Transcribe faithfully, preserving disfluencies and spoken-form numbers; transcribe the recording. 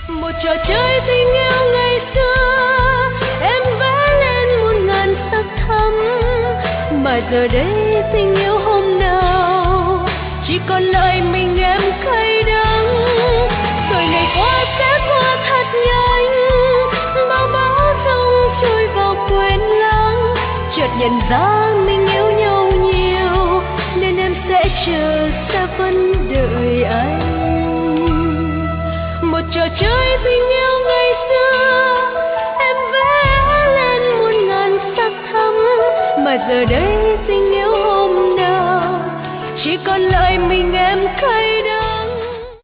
Một trò chơi tình yêu ngày xưa em vẽ lên muôn ngàn sắc thắm, mà giờ đây tình yêu hôm nào chỉ còn lại mình em cay đắng. Rồi ngày qua sẽ qua thật nhanh, bao bão giông trôi vào quên lãng. Chợt nhận ra mình yêu nhau nhiều, nên em sẽ chờ, sẽ vẫn đợi anh. Một trò chơi tình yêu ngày